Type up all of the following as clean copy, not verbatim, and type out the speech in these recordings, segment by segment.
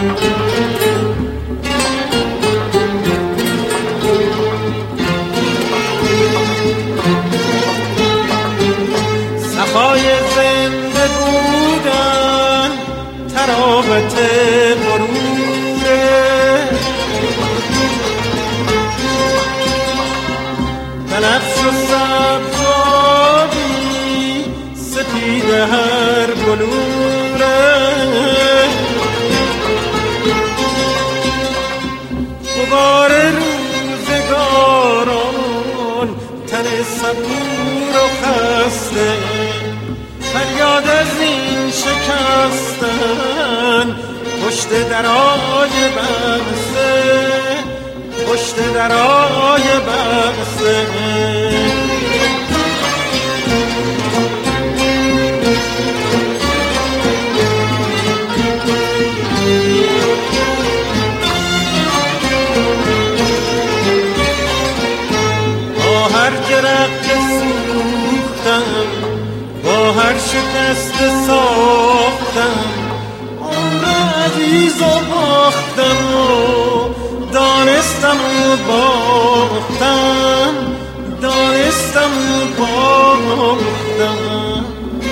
صفای زنده بودن تراوت غروره، بنفش و سبزابی سپید هر بلوره، غبار روزگاران تن صبور و خسته، فریاد از این شکستن پشت درای بسته، پشت درای بسته. با هر جرق سوختم، با هر شکست ساختم، عمر عزیز و باختم و دانستم و باختم، دانستم و باختم.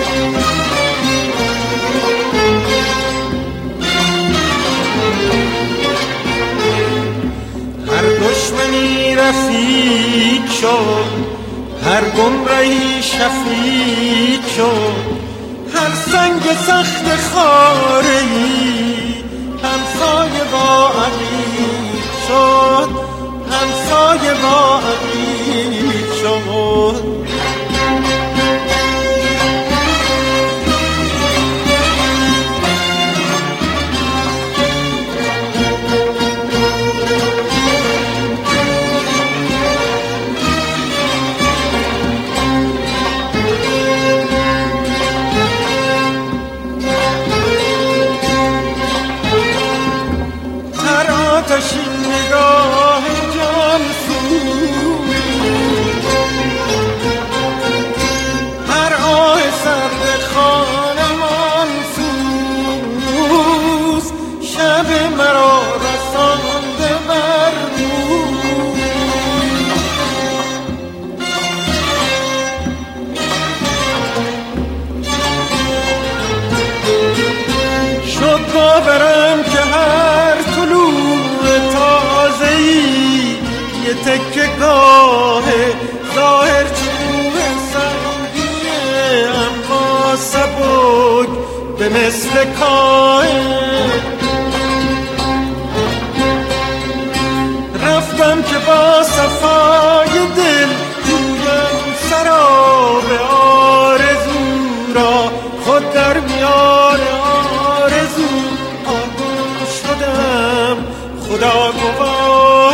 هر دشمنی رفیق شد، هر گمرهی شفیق شد، هر سنگ سخت خاره‌ای همسایه با عقیق شد، همسایه با عقیق شد. آتشین نگاه جان سوز، هر آه سرد خانمان سوز، شب مرا رسانده بر روز. شد باورم که هر یه تکه گاه ظاهر چوب سنگیه، اما سبک به مثل کاه. رفتم که با صفای دل جویم سراب آرزو را، خود در میان آرزو آگوش شدم، خدا گواه.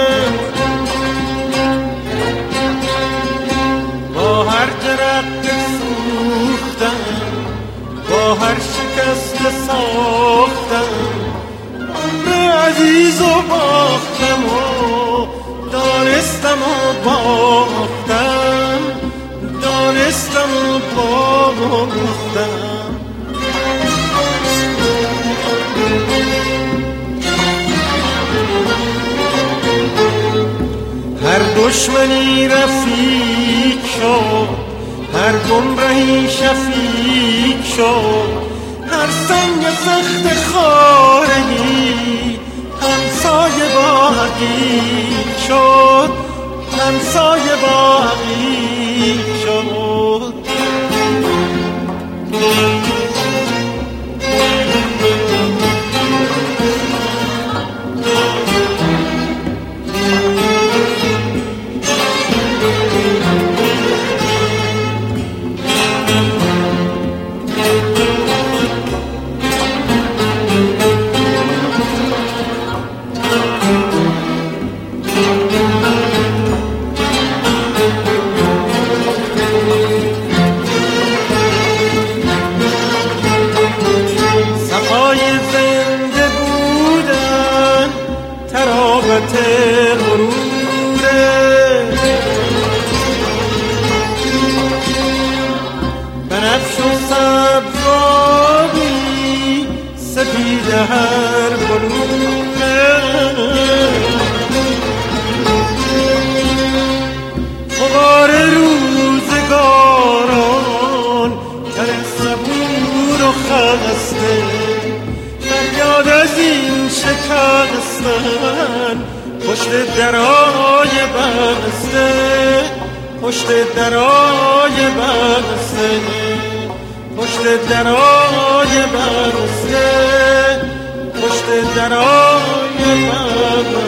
با هر جرق سوختم، با هر شکست ساختم، عمر عزیز و باختم و دانستم و باختم، دانستم و باختم. هر دشمنی رفیق شد، هر گمرهی شفیق شد، هر سنگ سخت خاره‌ای همسایه با عقیق شد، همسایه با عقیق شد. سپید هر بلوغه غبار روزگاران در صبور و خسته فریاد از این شکستن پشت درای بسته پشت درای بسته پشت درای بسته پشت درای بسته